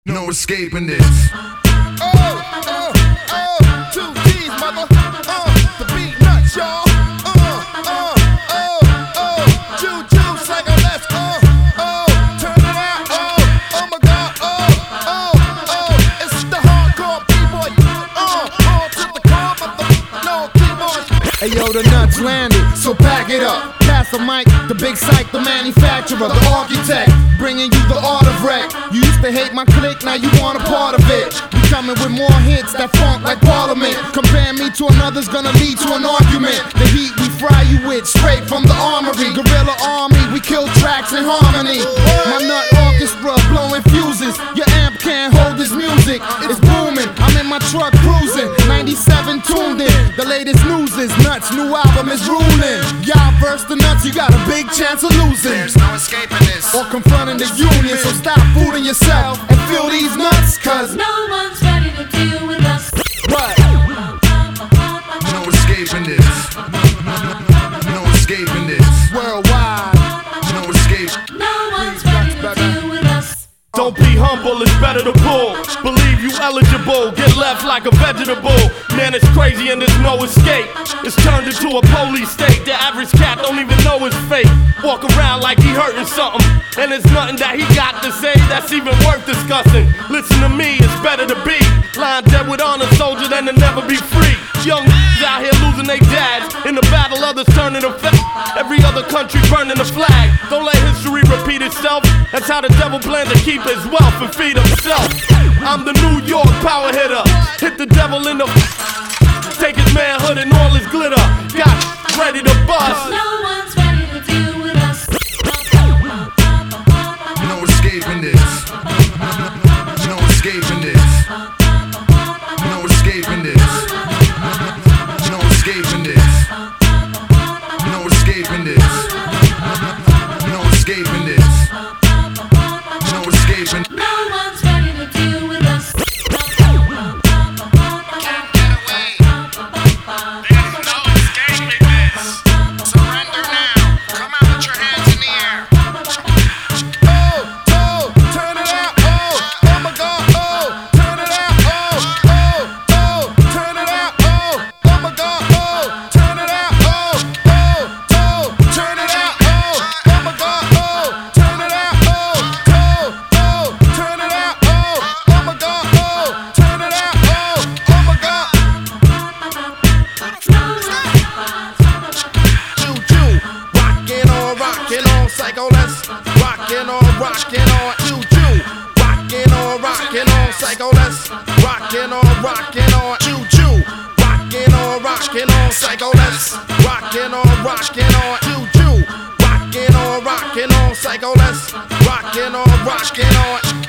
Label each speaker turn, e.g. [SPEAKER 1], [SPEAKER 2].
[SPEAKER 1] No escaping this.
[SPEAKER 2] Two G's, mother. The beat nuts, y'all. Juju, psycho, let's turn it out. Oh my God. It's the hardcore B-boy. On to the car, but no keyboard. Hey yo, the nuts landed, so pack it up. Pass the mic, the big psych, the manufacturer, the architect, bringing you the art of wreck. You used to hate my clique, now you want a part of it. We coming with more hits that funk like Parliament. Compare me to another's gonna lead to an argument. The heat we fry you with, straight from the armory. Guerrilla army, we kill tracks in harmony. My nut orchestra blowing fuses. Your amp can't hold this music, it's booming. I'm in my truck cruising, 97 tuned in. The latest news is nuts, new album is ruling. Y'all verse the nuts, you got a big chance of losing.
[SPEAKER 1] There's no escaping this.
[SPEAKER 2] Or confronting the union, so stop fooling yourself and feel these nuts, cause
[SPEAKER 3] no one's ready to deal with us.
[SPEAKER 2] What?
[SPEAKER 1] No escaping this. No escaping this.
[SPEAKER 2] Worldwide.
[SPEAKER 1] No escape.
[SPEAKER 3] No one's ready to deal with us.
[SPEAKER 4] Don't be humble, it's better to pull. Believe you eligible, get left like a vegetable. Man, it's crazy and there's no escape. It's turned into a police state. The average cat don't even know his fate. Walk around like he hurting something, and there's nothing that he got to say that's even worth discussing. Listen to me, it's better to be lying dead with honor, soldier, than to never be free. Young out here losing their dads in the battle, others turning to fat. Every other country burning the flag. Don't let history repeat itself. That's how the devil plans to keep his wealth and feed himself. I'm the New York power hitter. Hit the devil in the take his manhood and all his glitter. Got ready to bust.
[SPEAKER 3] No one's ready to deal with us.
[SPEAKER 1] No escaping this. No escaping this. No escaping this. No escaping this. No escaping this. No escaping this. No escaping.
[SPEAKER 3] No one's ready to deal with us.
[SPEAKER 1] Can't get away. There's no escaping this. Surrender now. Come out with your hands in the air.
[SPEAKER 2] Turn it out. Oh my God. Turn it out. Turn it out. Oh my God. Turn it out. Turn it out. Oh my God. Turn it out. Turn it out. Oh my God. Turn it out. Oh my God. Juju, rockin' on, psycho, let's rockin' on, Juju, rockin' on, psycho, let's rockin' on, Juju, rockin' on, psycho, let's rockin' on, Juju, rockin' on, psycho, let's rockin' on.